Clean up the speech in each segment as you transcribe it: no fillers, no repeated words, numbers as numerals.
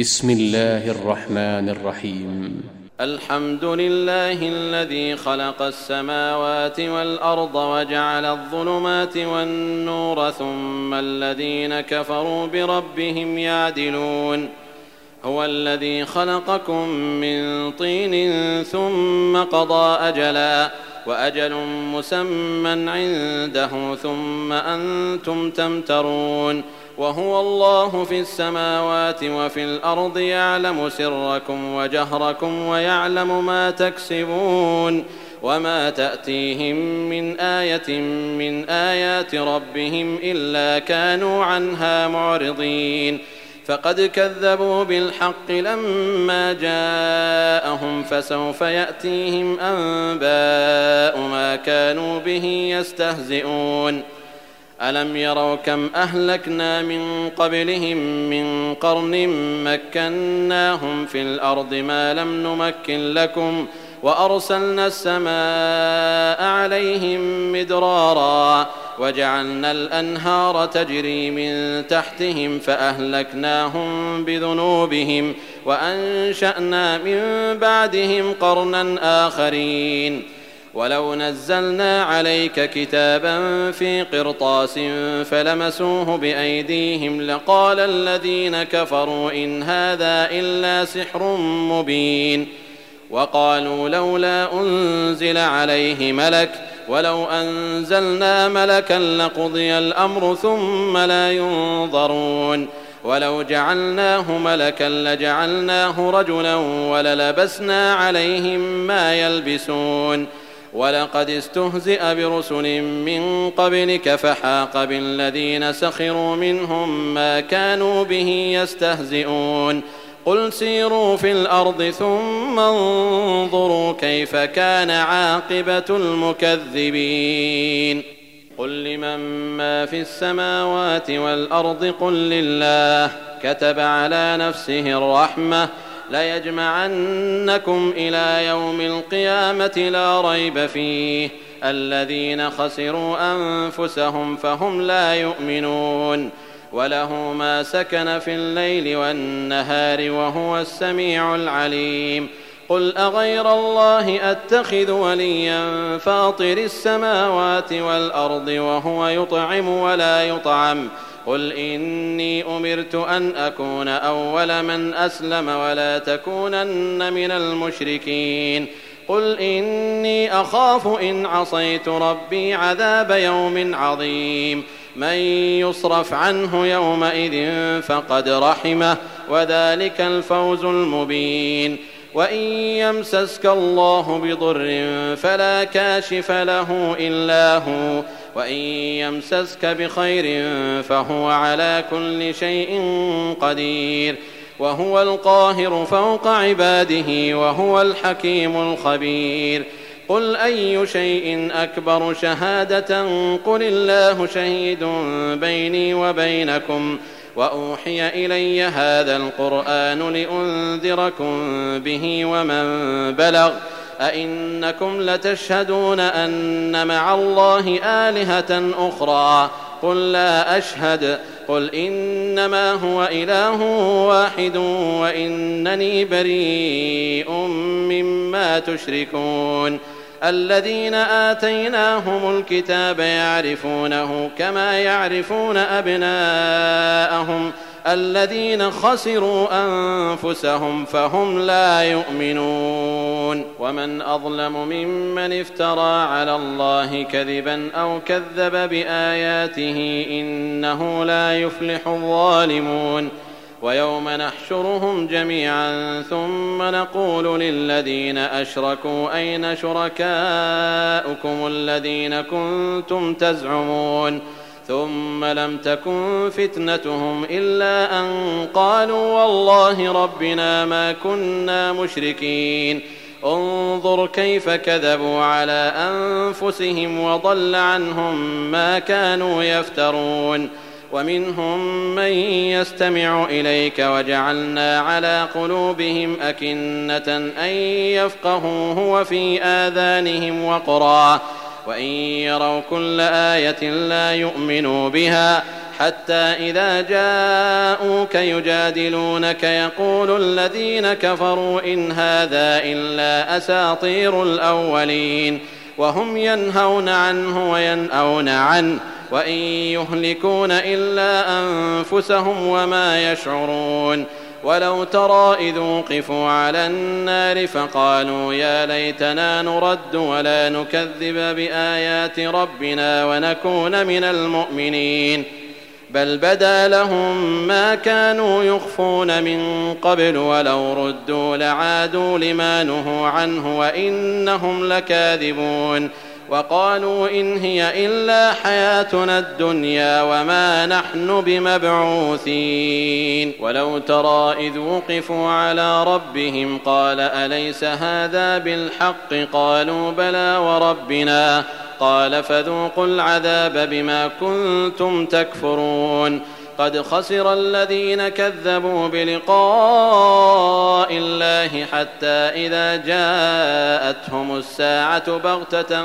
بسم الله الرحمن الرحيم. الحمد لله الذي خلق السماوات والأرض وجعل الظلمات والنور ثم الذين كفروا بربهم يعدلون. هو الذي خلقكم من طين ثم قضى أجلا وأجل مسمى عنده ثم أنتم تمترون. وهو الله في السماوات وفي الأرض يعلم سركم وجهركم ويعلم ما تكسبون. وما تأتيهم من آية من آيات ربهم إلا كانوا عنها معرضين. فقد كذبوا بالحق لما جاءهم فسوف يأتيهم أنباء ما كانوا به يستهزئون. ألم يروا كم أهلكنا من قبلهم من قرن مكناهم في الأرض ما لم نمكن لكم وأرسلنا السماء عليهم مدرارا وجعلنا الأنهار تجري من تحتهم فأهلكناهم بذنوبهم وأنشأنا من بعدهم قرنا آخرين. ولو نزلنا عليك كتابا في قرطاس فلمسوه بأيديهم لقال الذين كفروا إن هذا إلا سحر مبين. وقالوا لولا أنزل عليه ملك ولو أنزلنا ملكا لقضي الأمر ثم لا ينظرون. ولو جعلناه ملكا لجعلناه رجلا وللبسنا عليهم ما يلبسون. ولقد استهزئ برسل من قبلك فحاق بالذين سخروا منهم ما كانوا به يستهزئون. قل سيروا في الأرض ثم انظروا كيف كان عاقبة المكذبين. قل لمن ما في السماوات والأرض قل لله كتب على نفسه الرحمة ليجمعنكم إلى يوم القيامة لا ريب فيه الذين خسروا أنفسهم فهم لا يؤمنون. وله ما سكن في الليل والنهار وهو السميع العليم. قل أغير الله أتخذ وليا فاطر السماوات والأرض وهو يطعم ولا يطعم. قل إني أمرت أن أكون أول من أسلم ولا تكونن من المشركين. قل إني أخاف إن عصيت ربي عذاب يوم عظيم. من يصرف عنه يومئذ فقد رحمه وذلك الفوز المبين. وإن يمسسك الله بضر فلا كاشف له إلا هو وإن يمسسك بخير فهو على كل شيء قدير. وهو القاهر فوق عباده وهو الحكيم الخبير. قل أي شيء أكبر شهادة قل الله شهيد بيني وبينكم وأوحي إلي هذا القرآن لأنذركم به ومن بلغ أئنكم لتشهدون أن مع الله آلهة أخرى قل لا أشهد. قل إنما هو إله واحد وإنني بريء مما تشركون. الذين آتيناهم الكتاب يعرفونه كما يعرفون أبناءهم الذين خسروا أنفسهم فهم لا يؤمنون. ومن أظلم ممن افترى على الله كذبا أو كذب بآياته إنه لا يفلح الظالمون. ويوم نحشرهم جميعا ثم نقول للذين أشركوا أين شركاؤكم الذين كنتم تزعمون ثم لم تكن فتنتهم إلا أن قالوا والله ربنا ما كنا مشركين. انظر كيف كذبوا على أنفسهم وضل عنهم ما كانوا يفترون. ومنهم من يستمع إليك وجعلنا على قلوبهم أكنة أن يفقهوه وفي آذانهم وقرا وإن يروا كل آية لا يؤمنوا بها حتى إذا جاءوك يجادلونك يقول الذين كفروا إن هذا إلا أساطير الأولين وهم ينهون عنه وينأون عنه وإن يهلكون إلا أنفسهم وما يشعرون ولو ترى إذ وقفوا على النار فقالوا يا ليتنا نرد ولا نكذب بآيات ربنا ونكون من المؤمنين بل بدا لهم ما كانوا يخفون من قبل ولو ردوا لعادوا لما نهوا عنه وإنهم لكاذبون وقالوا إن هي إلا حياتنا الدنيا وما نحن بمبعوثين ولو ترى إذ وقفوا على ربهم قال أليس هذا بالحق قالوا بلى وربنا قال فذوقوا العذاب بما كنتم تكفرون قد خسر الذين كذبوا بلقاء الله حتى إذا جاءتهم الساعة بغتة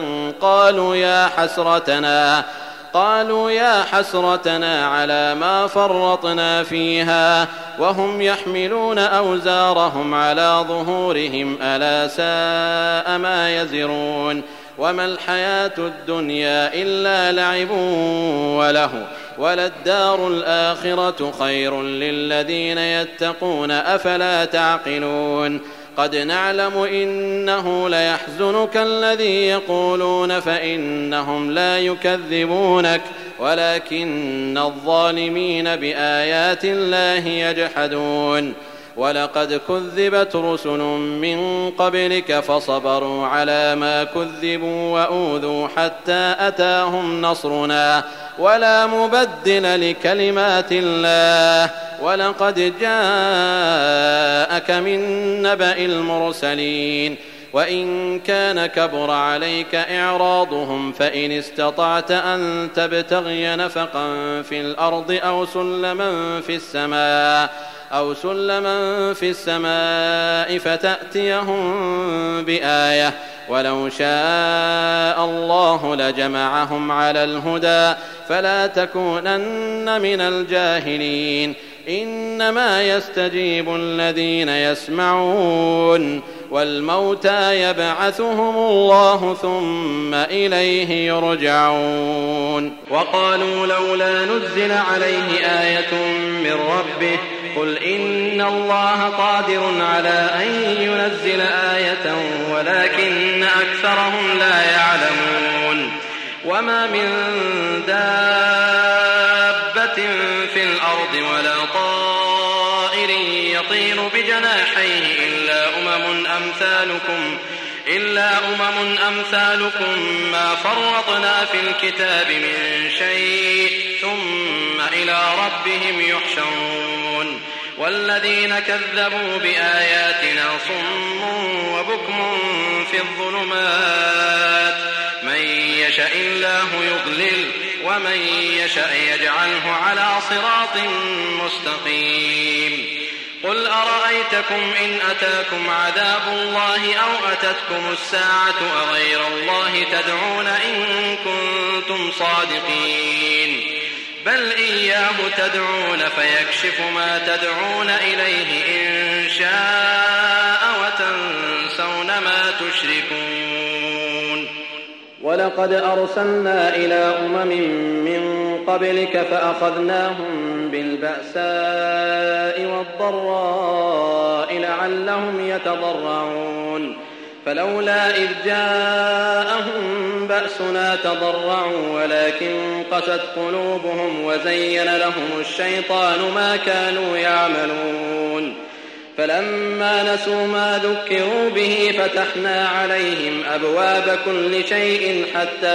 قالوا يا حسرتنا على ما فرطنا فيها وهم يحملون أوزارهم على ظهورهم ألا ساء ما يزرون وما الحياة الدنيا إلا لعب وله وللدار الآخرة خير للذين يتقون أفلا تعقلون قد نعلم إنه ليحزنك الذي يقولون فإنهم لا يكذبونك ولكن الظالمين بآيات الله يجحدون ولقد كذبت رسل من قبلك فصبروا على ما كذبوا وأوذوا حتى أتاهم نصرنا ولا مبدل لكلمات الله ولقد جاءك من نبأ المرسلين وإن كان كبر عليك إعراضهم فإن استطعت أن تبتغي نفقا في الأرض أو سلما في السماء فتأتيهم بآية ولو شاء الله لجمعهم على الهدى فلا تكونن من الجاهلين إنما يستجيب الذين يسمعون والموتى يبعثهم الله ثم إليه يرجعون وقالوا لولا نزل عليه آية من ربه قل إن الله قادر على أن ينزل آية ولكن أكثرهم لا يعلمون وما من دابة في الأرض ولا طائر يطير بجناحيه إلا أمم أمثالكم ما فرطنا في الكتاب من شيء ثم إلى ربهم يحشرون والذين كذبوا بآياتنا صم وبكم في الظلمات من يشاء الله يضلل ومن يشاء يجعله على صراط مستقيم قل أرأيتكم إن أتاكم عذاب الله أو أتتكم الساعة أغير الله تدعون إن كنتم صادقين بل إياه تدعون فيكشف ما تدعون إليه إن شاء وتنسون ما تشركون ولقد أرسلنا إلى أمم من قبلك فأخذناهم بالبأساء والضراء لعلهم يتضرعون فلولا إذ جاءهم بأسنا تضرعوا ولكن قست قلوبهم وزين لهم الشيطان ما كانوا يعملون فلما نسوا ما ذكروا به فتحنا عليهم أبواب كل شيء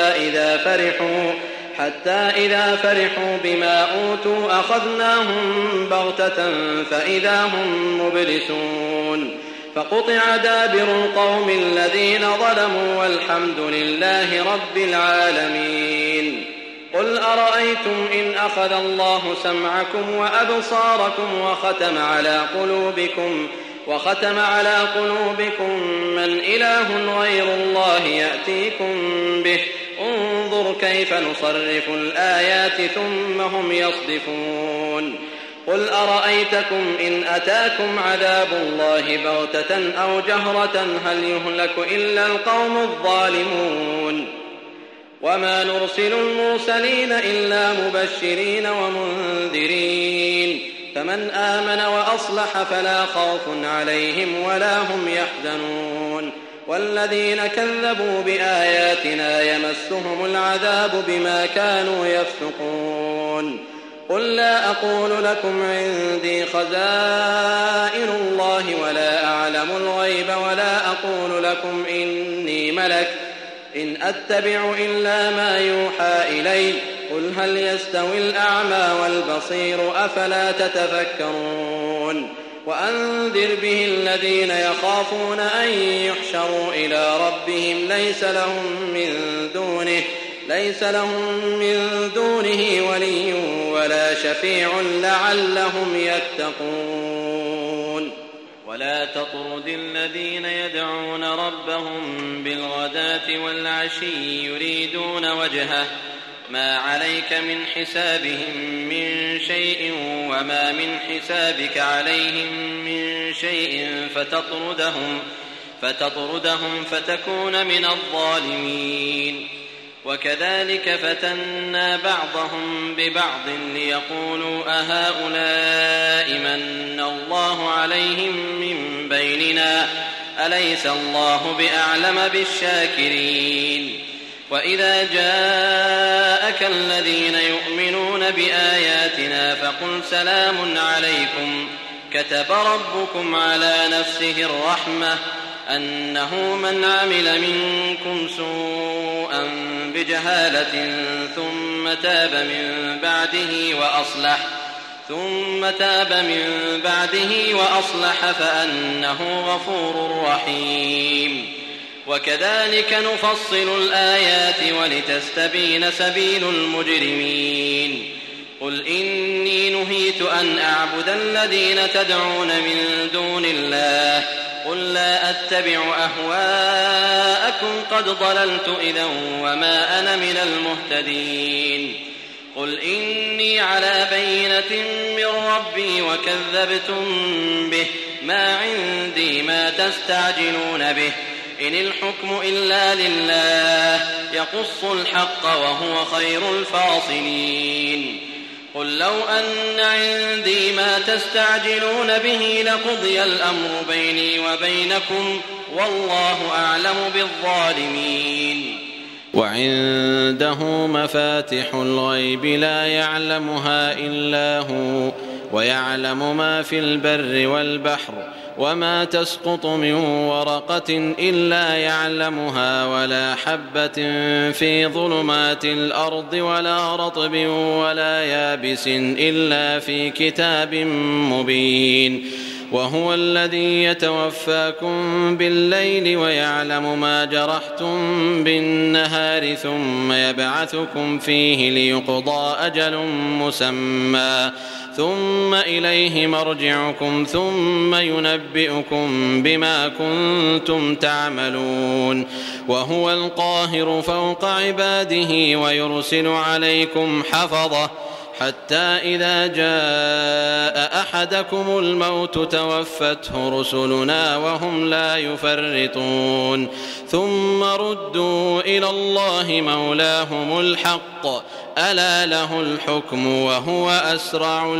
حتى إذا فرحوا بما أوتوا أخذناهم بغتة فإذا هم مبلسون فقطع دابر القوم الذين ظلموا والحمد لله رب العالمين قل أرأيتم إن أخذ الله سمعكم وأبصاركم وختم على قلوبكم من إله غير الله يأتيكم به انظر كيف نصرف الآيات ثم هم يصدفون قل أرأيتكم إن أتاكم عذاب الله بغتة أو جهرة هل يهلك إلا القوم الظالمون وما نرسل المرسلين إلا مبشرين ومنذرين فمن آمن وأصلح فلا خوف عليهم ولا هم يحزنون والذين كذبوا بآياتنا يمسهم العذاب بما كانوا يفسقون قل لا أقول لكم عندي خزائن الله ولا أعلم الغيب ولا أقول لكم إني ملك إن أتبع إلا ما يوحى إلي قل هل يستوي الأعمى والبصير أفلا تتفكرون وأنذر به الذين يخافون أن يحشروا إلى ربهم ليس لهم من دونه ولي ولا شفيع لعلهم يتقون ولا تطرد الذين يدعون ربهم بالغداة والعشي يريدون وجهه ما عليك من حسابهم من شيء وما من حسابك عليهم من شيء فتطردهم فتكون من الظالمين وكذلك فتنا بعضهم ببعض ليقولوا أهؤلاء من الله عليهم من بيننا أليس الله بأعلم بالشاكرين وإذا جاءك الذين يؤمنون بآياتنا فقل سلام عليكم كتب ربكم على نفسه الرحمة أنه من عمل منكم سوءا بجهالة ثم تاب من بعده وأصلح فأنه غفور رحيم وكذلك نفصل الآيات ولتستبين سبيل المجرمين قل إني نهيت أن أعبد الذين تدعون من دون الله قل لا أتبع أهواءكم قد ضللت إذا وما أنا من المهتدين قل إني على بينة من ربي وكذبتم به ما عندي ما تستعجلون به إن الحكم إلا لله يقص الحق وهو خير الفاصلين قل لو أن عندي ما تستعجلون به لقضي الأمر بيني وبينكم والله أعلم بالظالمين وعنده مفاتح الغيب لا يعلمها إلا هو ويعلم ما في البر والبحر وما تسقط من ورقة إلا يعلمها ولا حبة في ظلمات الأرض ولا رطب ولا يابس إلا في كتاب مبين وهو الذي يتوفاكم بالليل ويعلم ما جرحتم بالنهار ثم يبعثكم فيه ليقضى أجل مسمى ثم إليه مرجعكم ثم ينبئكم بما كنتم تعملون وهو القاهر فوق عباده ويرسل عليكم حفظة حتى إذا جاء أحدكم الموت توفته رسلنا وهم لا يفرطون ثم ردوا إلى الله مولاهم الحق ألا له الحكم وهو أسرع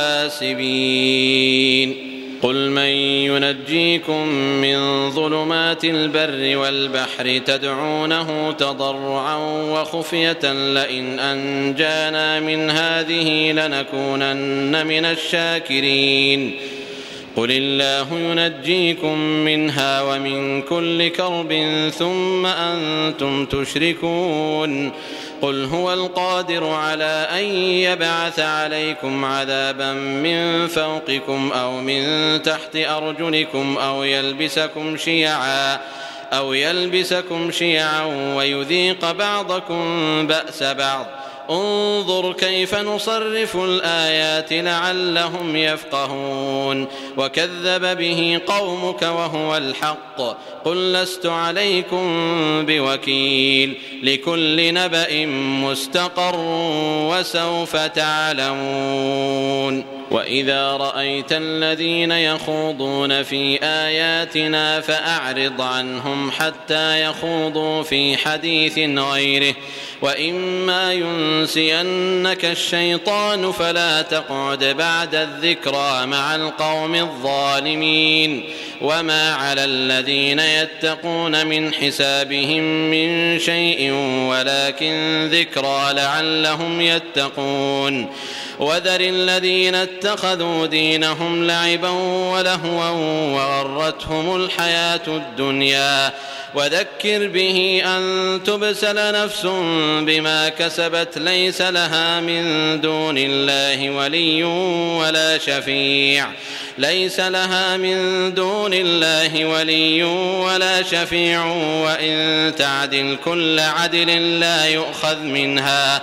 الحاسبين قل من ينجيكم من ظلمات البر والبحر تدعونه تضرعا وخفية لئن أنجانا من هذه لنكونن من الشاكرين قل الله ينجيكم منها ومن كل كرب ثم أنتم تشركون قل هو القادر على أن يبعث عليكم عذابا من فوقكم أو من تحت أرجلكم أو يلبسكم شيعا ويذيق بعضكم بأس بعض انظر كيف نصرف الآيات لعلهم يفقهون وكذب به قومك وهو الحق قل لست عليكم بوكيل لكل نبأ مستقر وسوف تعلمون وإذا رأيت الذين يخوضون في آياتنا فأعرض عنهم حتى يخوضوا في حديث غيره وإما ينسينك الشيطان فلا تقعد بعد الذكرى مع القوم الظالمين وما على الذين يتقون من حسابهم من شيء ولكن ذكرى لعلهم يتقون وذر الذين اتخذوا دينهم لعبا ولهوا وغرتهم الحياة الدنيا وذكر به أن تبسل نفس بما كسبت ليس لها من دون الله ولي ولا شفيع وإن تعدل كل عدل لا يؤخذ منها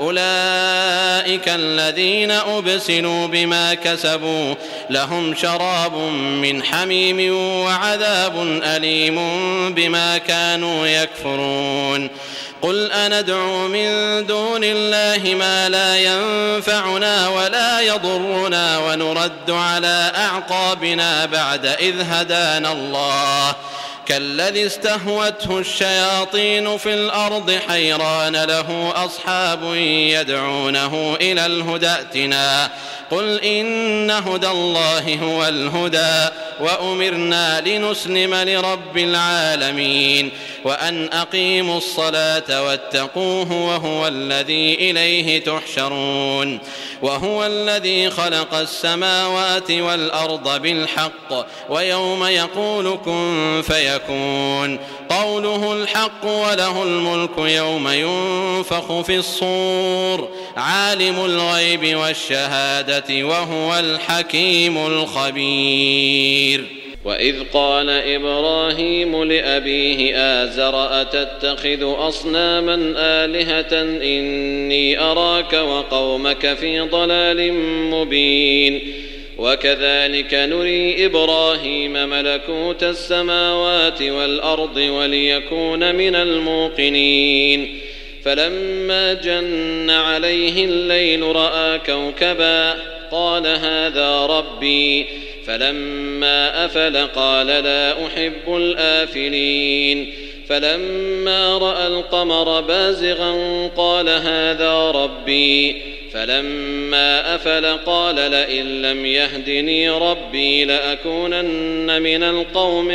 أولئك الذين أبسلوا بما كسبوا لهم شراب من حميم وعذاب أليم بما كانوا يكفرون قل أندعو من دون الله ما لا ينفعنا ولا يضرنا ونرد على أعقابنا بعد إذ هدانا الله كالذي استهوته الشياطين في الأرض حيران له أصحاب يدعونه إلى الهدى ائتنا قل إن هدى الله هو الهدى وأمرنا لنسلم لرب العالمين وأن أقيموا الصلاة واتقوه وهو الذي إليه تحشرون وهو الذي خلق السماوات والأرض بالحق ويوم يقول كن فيكون قوله الحق وله الملك يوم ينفخ في الصور عالم الغيب والشهادة وهو الحكيم الخبير وإذ قال إبراهيم لأبيه آزر أتتخذ أصناما آلهة إني أراك وقومك في ضلال مبين وكذلك نري إبراهيم ملكوت السماوات والأرض وليكون من الموقنين فلما جن عليه الليل رأى كوكبا قال هذا ربي فلما أفل قال لا أحب الآفلين فلما رأى القمر بازغا قال هذا ربي فلما أفل قال لئن لم يهدني ربي لأكونن من القوم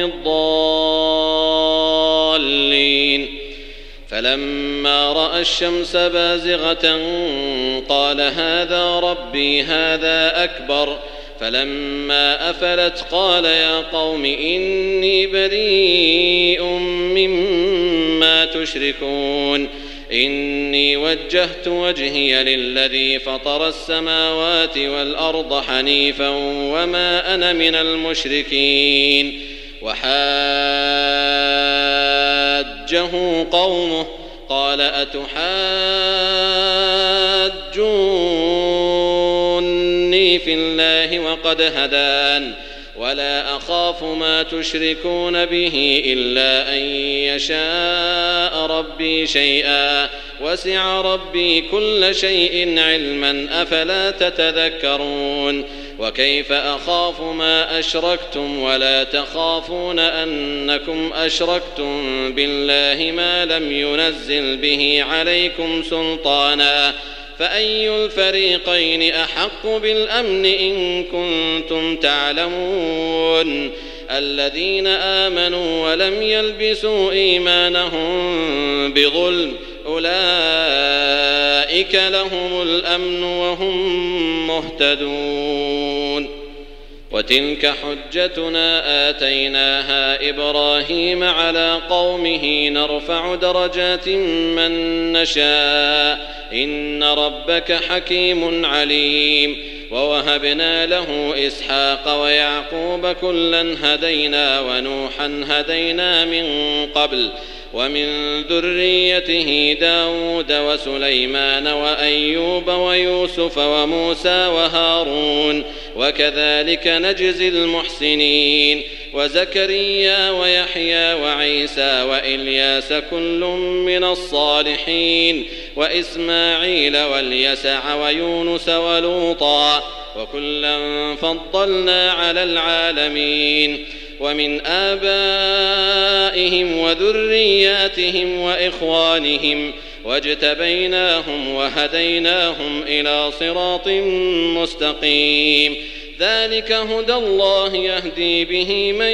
الضالين فلما رأى الشمس بازغة قال هذا ربي هذا أكبر فلما أفلت قال يا قوم إني بريء مما تشركون إني وجهت وجهي للذي فطر السماوات والأرض حنيفا وما أنا من المشركين وحاجه قومه قال أتحاجوني في الله وقد هدان ولا أخاف ما تشركون به إلا أن يشاء ربي شيئا وسع ربي كل شيء علما أفلا تتذكرون وكيف أخاف ما أشركتم ولا تخافون أنكم أشركتم بالله ما لم ينزل به عليكم سلطانا فأي الفريقين أحق بالأمن إن كنتم تعلمون الذين آمنوا ولم يلبسوا إيمانهم بظلم أولئك لهم الأمن وهم مهتدون وتلك حجتنا آتيناها إبراهيم على قومه نرفع درجات من نشاء إن ربك حكيم عليم ووهبنا له إسحاق ويعقوب كلا هدينا ونوحا هدينا من قبل ومن ذريته داود وسليمان وأيوب ويوسف وموسى وهارون وكذلك نجزي المحسنين وزكريا ويحيى وعيسى وإلياس كل من الصالحين وإسماعيل واليسع ويونس ولوطا وكلا فضلنا على العالمين ومن آبائهم وذرياتهم وإخوانهم واجتبيناهم وهديناهم إلى صراط مستقيم ذلك هدى الله يهدي به من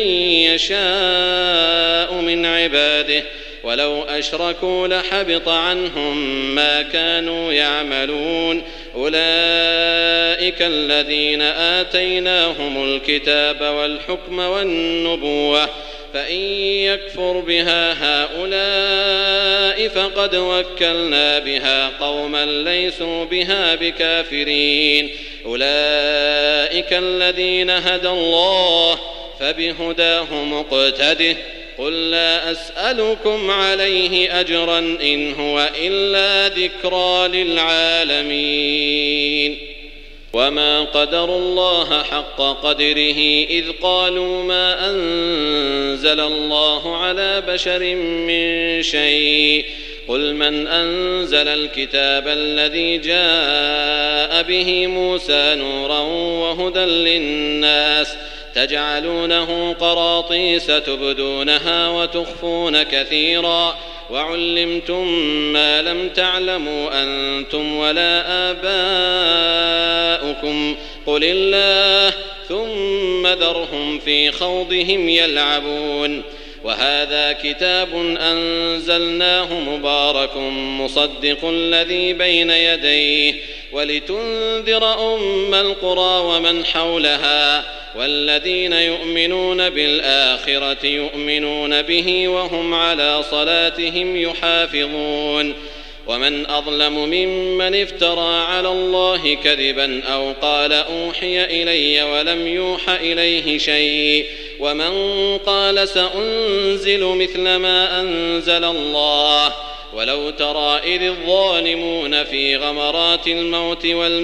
يشاء من عباده ولو أشركوا لحبط عنهم ما كانوا يعملون أولئك الذين آتيناهم الكتاب والحكم والنبوة فإن يكفر بها هؤلاء فقد وكلنا بها قوما ليسوا بها بكافرين أولئك الذين هدى الله فبهداه مقتده قل لا أسألكم عليه أجرا إن هو إلا ذكرى للعالمين وما قدروا الله حق قدره إذ قالوا ما أنزل الله على بشر من شيء قل من أنزل الكتاب الذي جاء به موسى نورا وهدى للناس تجعلونه قراطيس تبدونها وتخفون كثيرا وعلمتم ما لم تعلموا أنتم ولا آباؤكم قل الله ثم ذرهم في خوضهم يلعبون وهذا كتاب أنزلناه مبارك مصدق الذي بين يديه ولتنذر أم القرى ومن حولها والذين يؤمنون بالآخرة يؤمنون به وهم على صلاتهم يحافظون ومن أظلم ممن افترى على الله كذبا أو قال أوحي إلي ولم يوح إليه شيء ومن قال سأنزل مثل ما أنزل الله ولو ترى إذ الظالمون في غمرات الموت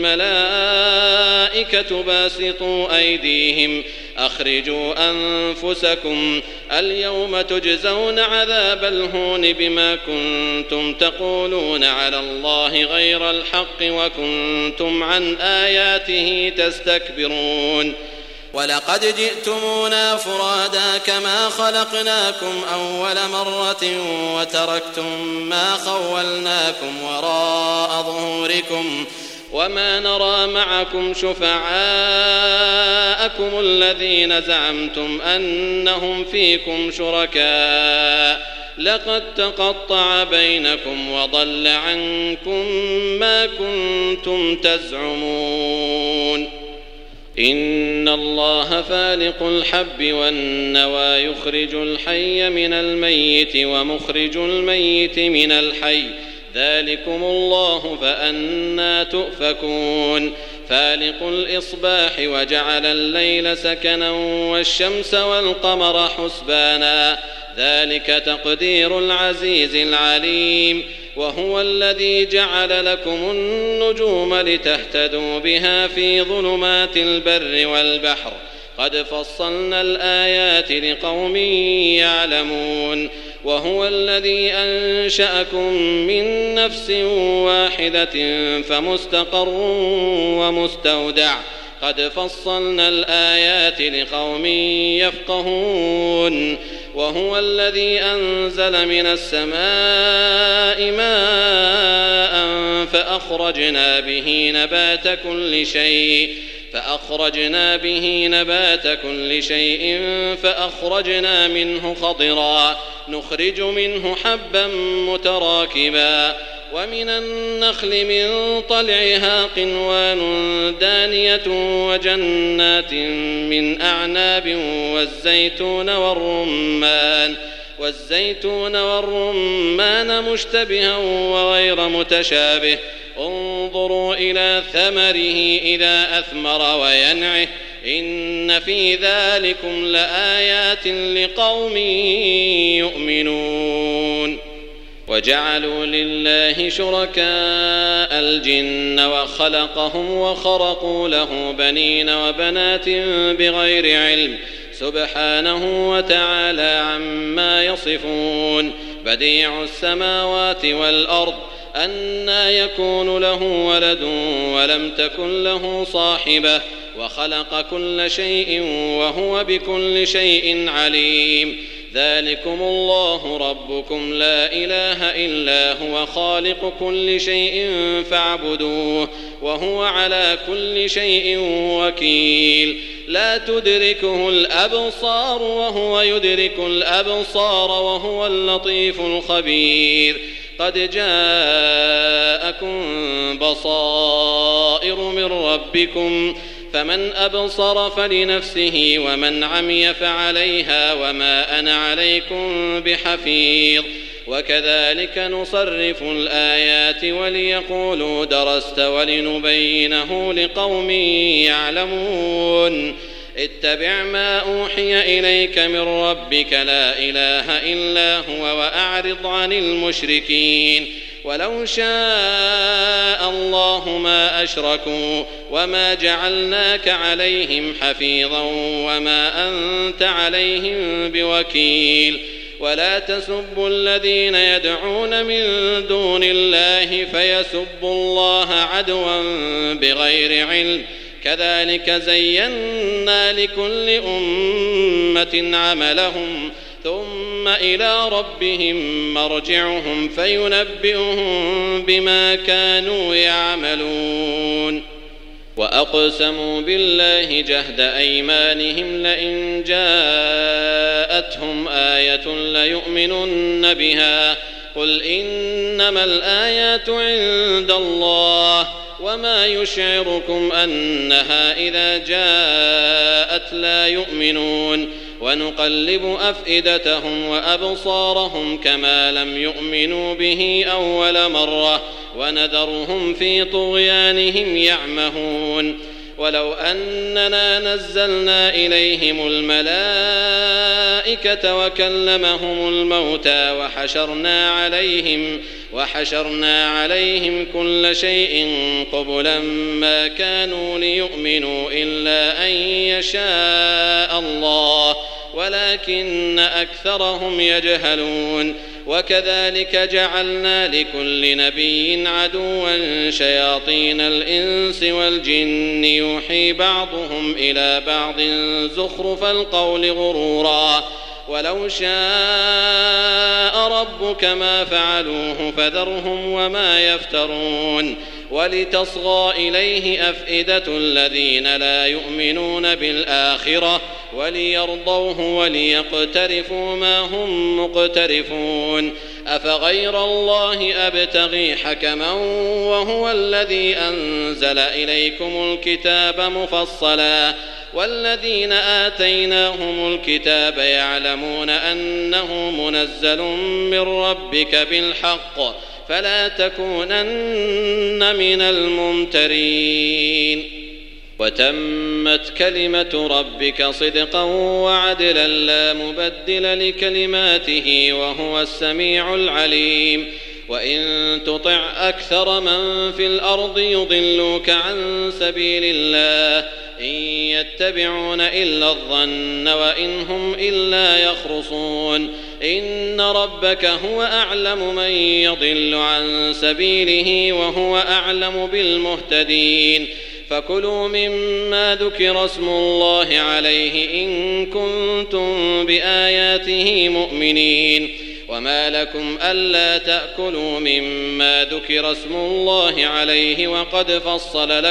والملائكة باسطوا أيديهم أخرجوا أنفسكم اليوم تجزون عذاب الهون بما كنتم تقولون على الله غير الحق وكنتم عن آياته تستكبرون ولقد جئتمونا فرادا كما خلقناكم أول مرة وتركتم ما خولناكم وراء ظهوركم وما نرى معكم شفعاءكم الذين زعمتم أنهم فيكم شركاء لقد تقطع بينكم وضل عنكم ما كنتم تزعمون إن الله فالق الحب والنوى يخرج الحي من الميت ومخرج الميت من الحي ذلكم الله فأنى تؤفكون فالق الإصباح وجعل الليل سكنا والشمس والقمر حسبانا ذلك تقدير العزيز العليم وهو الذي جعل لكم النجوم لتهتدوا بها في ظلمات البر والبحر قد فصلنا الآيات لقوم يعلمون وهو الذي أنشأكم من نفس واحدة فمستقر ومستودع قد فصلنا الآيات لقوم يفقهون وهو الذي أنزل من السماء ماء فأخرجنا به نبات كل شيء فأخرجنا منه خضرا نخرج منه حبا متراكبا ومن النخل من طلعها قنوان دانية وجنات من أعناب والزيتون والرمان والزيتون والرمان مشتبها وغير متشابه انظروا إلى ثمره إذا أثمر وينعه إن في ذلكم لآيات لقوم يؤمنون. وجعلوا لله شركاء الجن وخلقهم وخرقوا له بنين وبنات بغير علم سبحانه وتعالى عما يصفون. بديع السماوات والأرض أنى يكون له ولد ولم تكن له صاحبة وخلق كل شيء وهو بكل شيء عليم. ذلكم الله ربكم لا إله إلا هو خالق كل شيء فاعبدوه وهو على كل شيء وكيل. لا تدركه الأبصار وهو يدرك الأبصار وهو اللطيف الخبير. قد جاءكم بصائر من ربكم فمن أبصر فلنفسه ومن عمي فعليها وما أنا عليكم بحفيظ. وكذلك نصرف الآيات وليقولوا درست ولنبينه لقوم يعلمون. اتبع ما أوحي إليك من ربك لا إله إلا هو وأعرض عن المشركين. ولو شاء الله ما أشركوا وما جعلناك عليهم حفيظا وما أنت عليهم بوكيل. ولا تسبوا الذين يدعون من دون الله فيسبوا الله عدوا بغير علم كذلك زينا لكل أمة عملهم ثم إلى ربهم مرجعهم فينبئهم بما كانوا يعملون. وأقسموا بالله جهد أيمانهم لئن جاءتهم آية ليؤمنن بها قل إنما الآيات عند الله وما يشعركم أنها إذا جاءت لا يؤمنون. ونقلب أفئدتهم وأبصارهم كما لم يؤمنوا به أول مرة ونذرهم في طغيانهم يعمهون. ولو أننا نزلنا إليهم الملائكة وكلمهم الموتى وحشرنا عليهم كل شيء قبلا ما كانوا ليؤمنوا إلا أن يشاء الله ولكن أكثرهم يجهلون. وكذلك جعلنا لكل نبي عدوا شياطين الإنس والجن يوحي بعضهم إلى بعض زخرف القول غرورا. ولو شاء ربك ما فعلوه فذرهم وما يفترون. ولتصغى إليه أفئدة الذين لا يؤمنون بالآخرة وليرضوه وليقترفوا ما هم مقترفون. أفغير الله أبتغي حكما وهو الذي أنزل إليكم الكتاب مفصلا والذين آتيناهم الكتاب يعلمون أنه منزل من ربك بالحق فلا تكونن من الممترين. وتمت كلمة ربك صدقا وعدلا لا مبدل لكلماته وهو السميع العليم. وإن تطع أكثر من في الأرض يضلوك عن سبيل الله إن يتبعون إلا الظن وإن هم إلا يخرصون. إن ربك هو أعلم من يضل عن سبيله وهو أعلم بالمهتدين. فكلوا مما ذكر اسم الله عليه إن كنتم بآياته مؤمنين. وما لكم ألا تأكلوا مما ذكر اسم الله عليه وقد فصل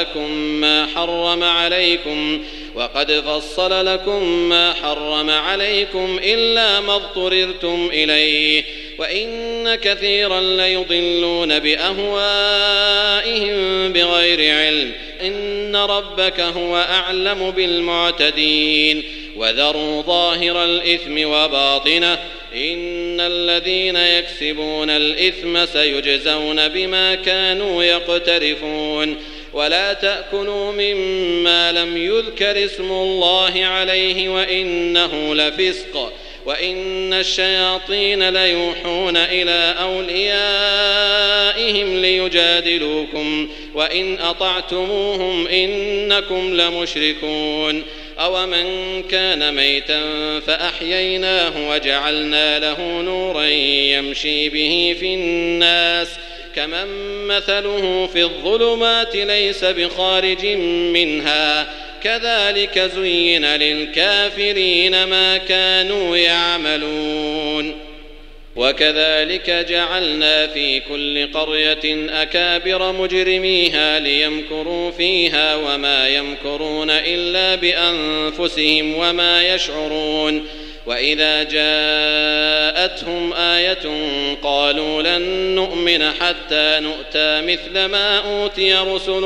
لكم ما حرم عليكم إلا ما اضطررتم إليه وإن كثيرا ليضلون بأهوائهم بغير علم إن ربك هو أعلم بالمعتدين. وذروا ظاهر الإثم وباطنه إن الذين يكسبون الإثم سيجزون بما كانوا يقترفون ولا تأكلوا مما لم يذكر اسم الله عليه وإنه لفسق وإن الشياطين ليوحون إلى أوليائهم ليجادلوكم وإن أطعتموهم إنكم لمشركون أومن كان ميتا فأحييناه وجعلنا له نورا يمشي به في الناس كمن مثله في الظلمات ليس بخارج منها كذلك زين للكافرين ما كانوا يعملون وكذلك جعلنا في كل قرية أكابر مجرميها ليمكروا فيها وما يمكرون إلا بأنفسهم وما يشعرون وإذا جاءتهم آية قالوا لن نؤمن حتى نؤتى مثل ما أوتي رسل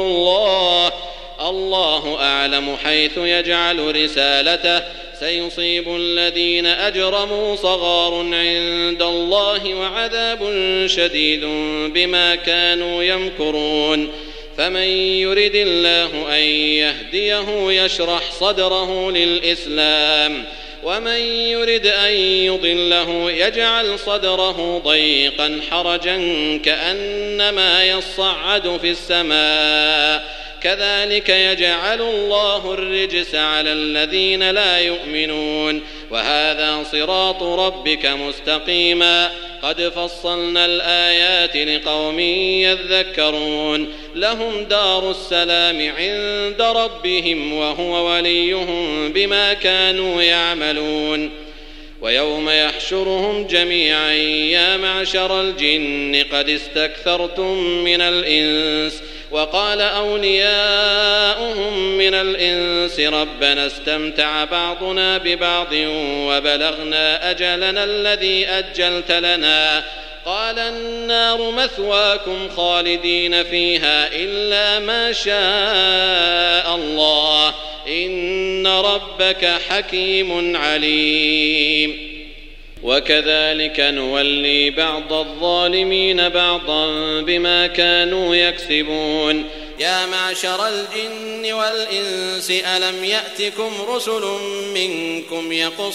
الله أعلم حيث يجعل رسالته سيصيب الذين أجرموا صغار عند الله وعذاب شديد بما كانوا يمكرون فمن يرد الله أن يهديه يشرح صدره للإسلام ومن يرد أن يضله يجعل صدره ضيقا حرجا كأنما يصعد في السماء كذلك يجعل الله الرجس على الذين لا يؤمنون وهذا صراط ربك مستقيما قد فصلنا الآيات لقوم يذكرون لهم دار السلام عند ربهم وهو وليهم بما كانوا يعملون ويوم يحشرهم جميعا يا معشر الجن قد استكثرتم من الإنس وقال أولياؤهم من الإنس ربنا استمتع بعضنا ببعض وبلغنا أجلنا الذي أجلت لنا قال النار مثواكم خالدين فيها إلا ما شاء الله إن ربك حكيم عليم وكذلك نولي بعض الظالمين بعضا بما كانوا يكسبون يا معشر الجن والإنس ألم يأتكم رسل منكم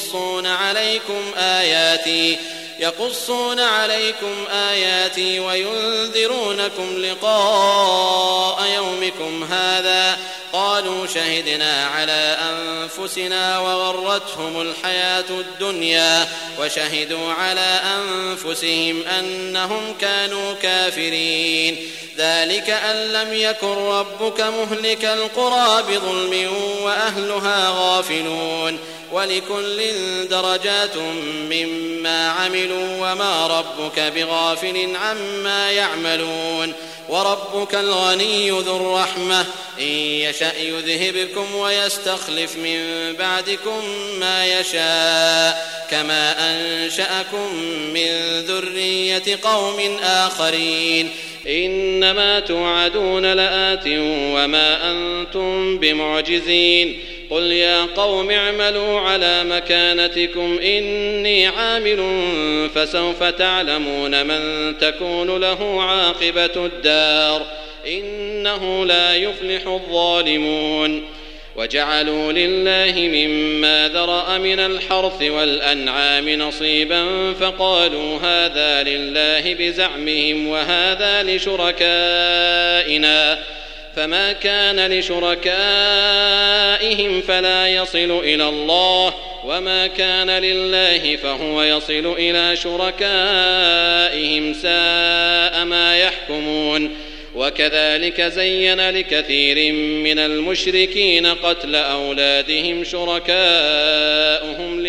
يقصون عليكم آياتي وينذرونكم لقاء يومكم هذا قالوا شهدنا على أنفسنا وغرتهم الحياة الدنيا وشهدوا على أنفسهم أنهم كانوا كافرين ذلك أن لم يكن ربك مهلك القرى بظلم وأهلها غافلون ولكل درجات مما عملوا وما ربك بغافل عما يعملون وربك الغني ذو الرحمة إن يشأ يذهبكم ويستخلف من بعدكم ما يشاء كما أنشأكم من ذرية قوم آخرين إنما توعدون لآت وما أنتم بمعجزين قل يا قوم اعملوا على مكانتكم إني عامل فسوف تعلمون من تكون له عاقبة الدار إنه لا يفلح الظالمون وجعلوا لله مما ذرأ من الحرث والأنعام نصيبا فقالوا هذا لله بزعمهم وهذا لشركائنا فما كان لشركائهم فلا يصل إلى الله وما كان لله فهو يصل إلى شركائهم ساء ما يحكمون وكذلك زين لكثير من المشركين قتل أولادهم شركاؤهم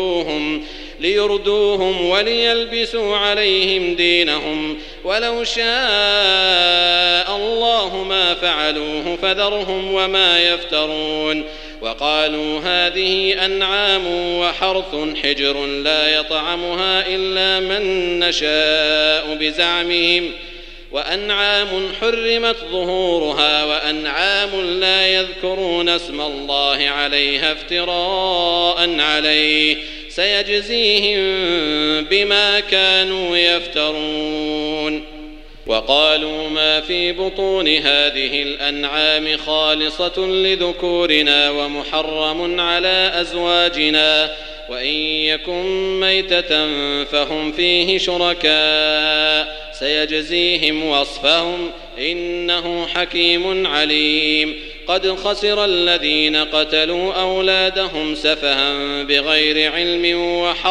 ليردوهم وليلبسوا عليهم دينهم ولو شاء الله ما فعلوه فذرهم وما يفترون وقالوا هذه أنعام وحرث حجر لا يطعمها إلا من نشاء بزعمهم وأنعام حرمت ظهورها وأنعام لا يذكرون اسم الله عليها افتراء عليه سيجزيهم بما كانوا يفترون. وقالوا ما في بطون هذه الأنعام خالصة لذكورنا ومحرم على أزواجنا وإن يكن ميتة فهم فيه شركاء سيجزيهم وصفهم إنه حكيم عليم. قد خسر الذين قتلوا أولادهم سفها بغير علم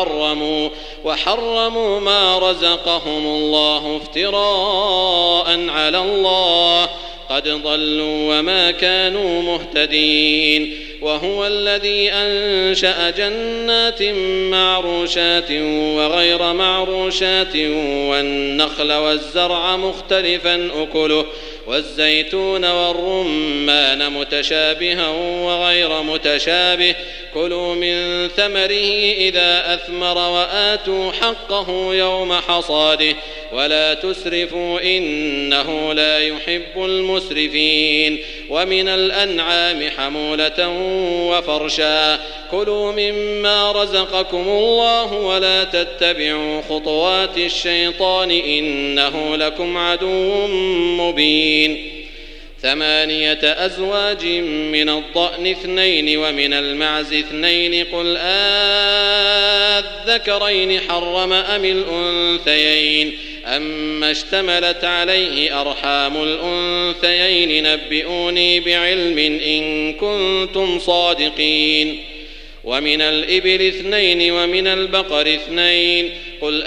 وحرموا ما رزقهم الله افتراء على الله قد ضلوا وما كانوا مهتدين. وهو الذي أنشأ جنات معروشات وغير معروشات والنخل والزرع مختلفا أكله والزيتون والرمان متشابها وغير متشابه كلوا من ثمره إذا أثمر وآتوا حقه يوم حصاده ولا تسرفوا إنه لا يحب المسرفين. ومن الأنعام حمولة وفرشا كلوا مما رزقكم الله ولا تتبعوا خطوات الشيطان إنه لكم عدو مبين. 8 أزواج من الضأن 2 ومن المعز 2 قل الذكرين حرم أم الأنثيين أما اشتملت عليه أرحام الأنثيين نبئوني بعلم إن كنتم صادقين. ومن الإبل 2 ومن البقر 2 قل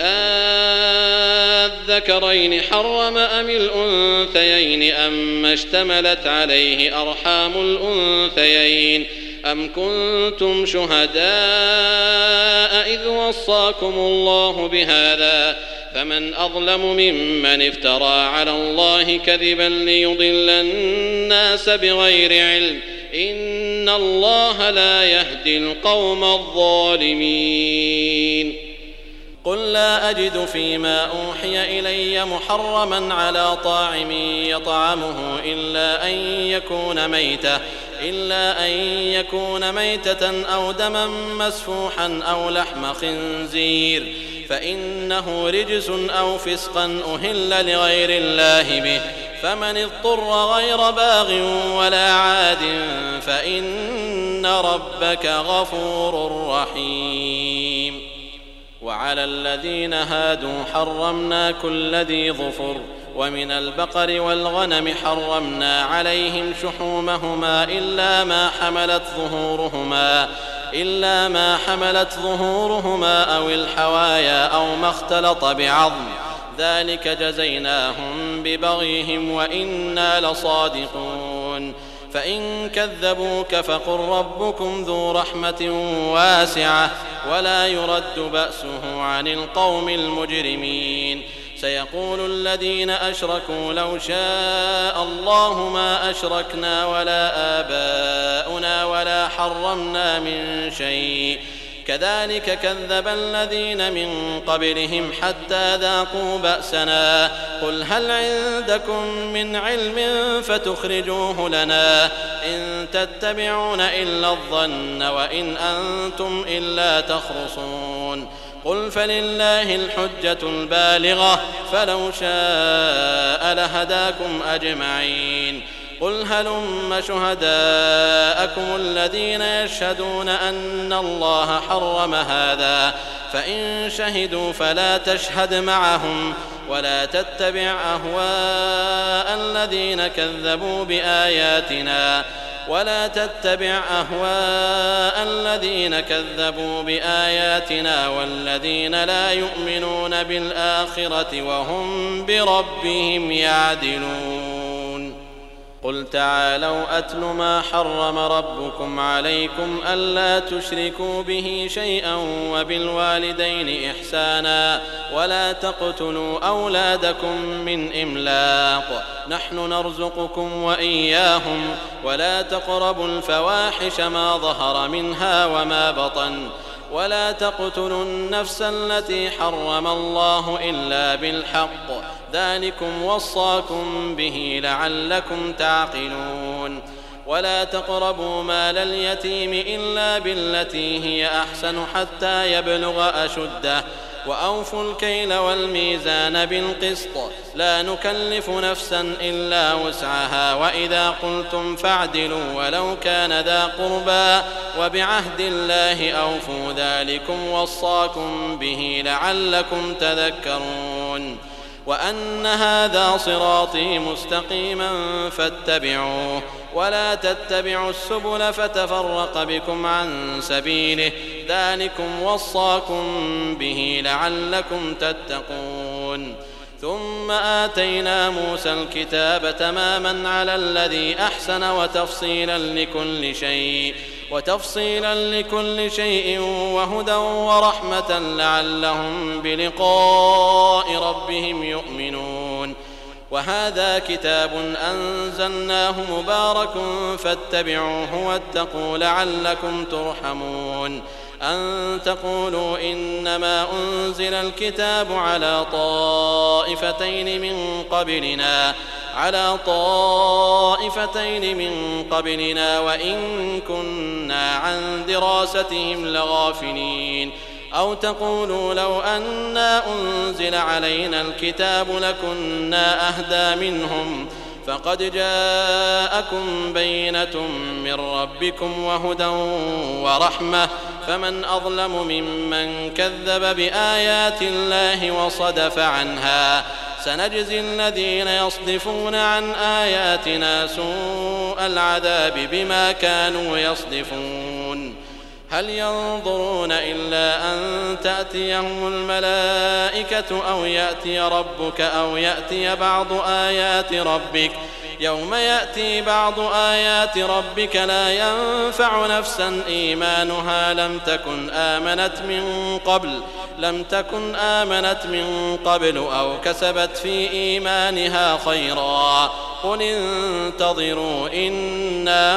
الذكرين حرم أم الأنثيين أما اشتملت عليه أرحام الأنثيين أم كنتم شهداء إذ وصاكم الله بهذا فمن أظلم ممن افترى على الله كذبا ليضل الناس بغير علم إن الله لا يهدي القوم الظالمين. قل لا أجد فيما أوحي إلي محرما على طاعم يطعمه إلا أن يكون ميتة أو دما مسفوحا أو لحم خنزير فإنه رجس أو فسقا أهل لغير الله به فمن اضطر غير باغ ولا عاد فإن ربك غفور رحيم. وعلى الذين هادوا حرمنا كل ذي ظفر ومن البقر والغنم حرمنا عليهم شحومهما إلا ما حملت ظهورهما أو الحوايا أو ما اختلط بعظم ذلك جزيناهم ببغيهم وإنا لصادقون. فإن كذبوك فقل ربكم ذو رحمة واسعة ولا يرد بأسه عن القوم المجرمين. سيقول الذين أشركوا لو شاء الله ما أشركنا ولا آباؤنا ولا حرمنا من شيء كذلك كذب الذين من قبلهم حتى ذاقوا بأسنا قل هل عندكم من علم فتخرجوه لنا إن تتبعون إلا الظن وإن أنتم إلا تخرصون. قل فلله الحجة البالغة فلو شاء لهداكم أجمعين. قل هلم شهداءكم الذين يشهدون أن الله حرم هذا فإن شهدوا فلا تشهد معهم ولا تتبع أهواء الذين كذبوا بآياتنا والذين لا يؤمنون بالآخرة وهم بربهم يعدلون. قل تعالوا أتل ما حرم ربكم عليكم ألا تشركوا به شيئا وبالوالدين إحسانا ولا تقتلوا أولادكم من إملاق نحن نرزقكم وإياهم ولا تقربوا الفواحش ما ظهر منها وما بطن ولا تقتلوا النفس التي حرم الله إلا بالحق ذلكم وصاكم به لعلكم تعقلون. ولا تقربوا مال اليتيم إلا بالتي هي أحسن حتى يبلغ أشده وأوفوا الكيل والميزان بالقسط لا نكلف نفسا إلا وسعها وإذا قلتم فاعدلوا ولو كان ذا قربى وبعهد الله أوفوا ذلكم وصاكم به لعلكم تذكرون وأن هذا صراطي مستقيما فاتبعوه ولا تتبعوا السبل فتفرق بكم عن سبيله ذلكم وصاكم به لعلكم تتقون ثم آتينا موسى الكتاب تماما على الذي أحسن وتفصيلا لكل شيء وهدى ورحمة لعلهم بلقاء ربهم يؤمنون وهذا كتاب أنزلناه مبارك فاتبعوه واتقوا لعلكم ترحمون أن تقولوا إنما أنزل الكتاب على طائفتين من قبلنا وإن كنا عن دراستهم لغافلين أو تقولوا لو أنا أنزل علينا الكتاب لكنا أهدى منهم فقد جاءكم بينة من ربكم وهدى ورحمة فمن أظلم ممن كذب بآيات الله وصدف عنها سنجزي الذين يصدفون عن آياتنا سوء العذاب بما كانوا يصدفون هل ينظرون إلا أن تأتيهم الملائكة أو يأتي ربك أو يأتي بعض آيات ربك يوم يأتي بعض آيات ربك لا ينفع نفسا إيمانها لم تكن آمنت من قبل أو كسبت في إيمانها خيرا قل انتظروا إنا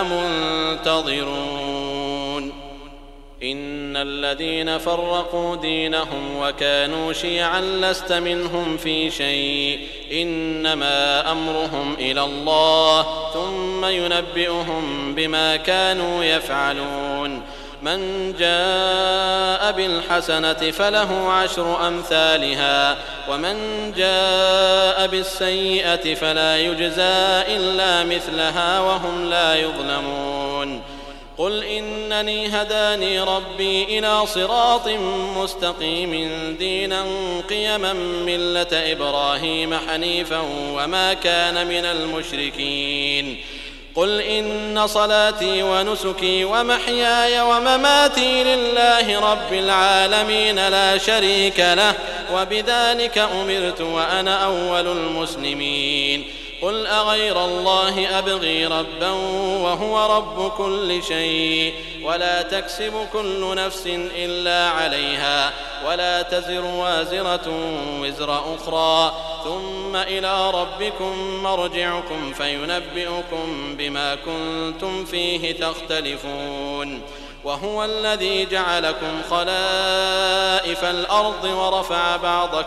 منتظرون إن الذين فرقوا دينهم وكانوا شيعا لست منهم في شيء إنما أمرهم إلى الله ثم ينبئهم بما كانوا يفعلون من جاء بالحسنة فله 10 أمثالها ومن جاء بالسيئة فلا يجزى إلا مثلها وهم لا يظلمون قل إنني هداني ربي إلى صراط مستقيم دينا قيما ملة إبراهيم حنيفا وما كان من المشركين قل إن صلاتي ونسكي ومحياي ومماتي لله رب العالمين لا شريك له وبذلك أمرت وأنا أول المسلمين قل أغير الله أبغي ربا وهو رب كل شيء ولا تكسب كل نفس إلا عليها ولا تزر وازرة وزر أخرى ثم إلى ربكم مرجعكم فينبئكم بما كنتم فيه تختلفون وهو الذي جعلكم خلائف الأرض ورفع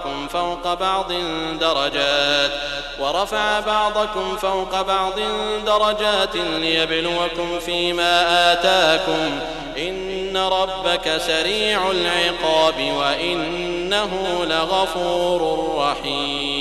بعضكم فوق بعض درجات ليبلوكم فيما آتاكم إن ربك سريع العقاب وإنه لغفور رحيم